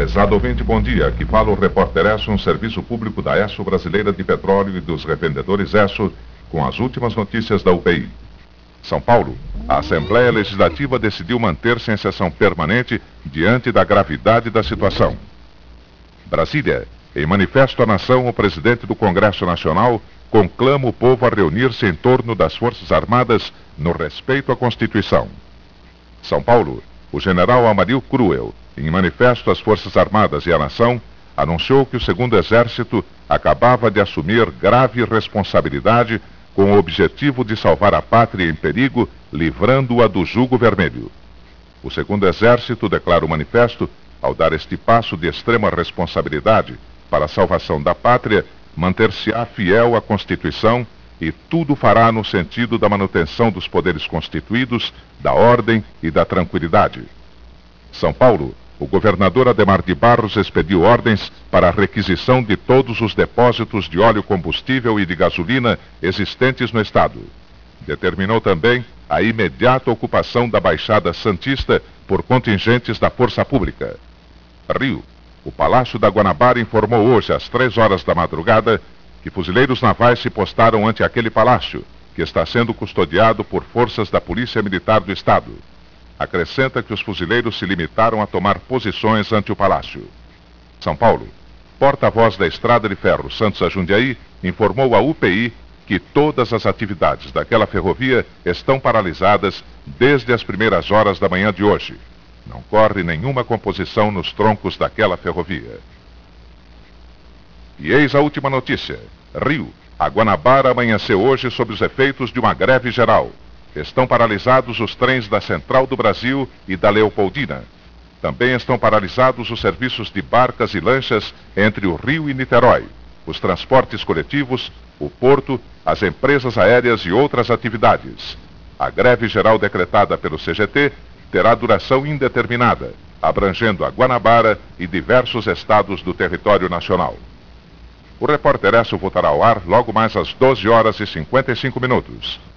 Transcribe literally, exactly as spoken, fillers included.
Prezado ouvinte, bom dia. Aqui fala o repórter Esso, um serviço público da Esso Brasileira de Petróleo e dos revendedores Esso, com as últimas notícias da U P I. São Paulo, a Assembleia Legislativa decidiu manter-se em sessão permanente diante da gravidade da situação. Brasília, em manifesto à nação, o presidente do Congresso Nacional conclama o povo a reunir-se em torno das Forças Armadas no respeito à Constituição. São Paulo, o general Amarildo Cruel, em manifesto às Forças Armadas e à nação, anunciou que o segundo Exército acabava de assumir grave responsabilidade com o objetivo de salvar a pátria em perigo, livrando-a do jugo vermelho. O segundo Exército, declara o manifesto, ao dar este passo de extrema responsabilidade para a salvação da pátria, manter-se-á fiel à Constituição e tudo fará no sentido da manutenção dos poderes constituídos, da ordem e da tranquilidade. São Paulo, o governador Adhemar de Barros expediu ordens para a requisição de todos os depósitos de óleo combustível e de gasolina existentes no estado. Determinou também a imediata ocupação da Baixada Santista por contingentes da Força Pública. Rio, o Palácio da Guanabara informou hoje, às três horas da madrugada, que fuzileiros navais se postaram ante aquele palácio, que está sendo custodiado por forças da Polícia Militar do Estado. Acrescenta que os fuzileiros se limitaram a tomar posições ante o palácio. São Paulo, porta-voz da Estrada de Ferro Santos a Jundiaí, informou à U P I que todas as atividades daquela ferrovia estão paralisadas desde as primeiras horas da manhã de hoje. Não corre nenhuma composição nos troncos daquela ferrovia. E eis a última notícia. Rio, a Guanabara amanheceu hoje sob os efeitos de uma greve geral. Estão paralisados os trens da Central do Brasil e da Leopoldina. Também estão paralisados os serviços de barcas e lanchas entre o Rio e Niterói, os transportes coletivos, o porto, as empresas aéreas e outras atividades. A greve geral decretada pelo C G T terá duração indeterminada, abrangendo a Guanabara e diversos estados do território nacional. O repórter Esso voltará ao ar logo mais às doze horas e cinquenta e cinco minutos.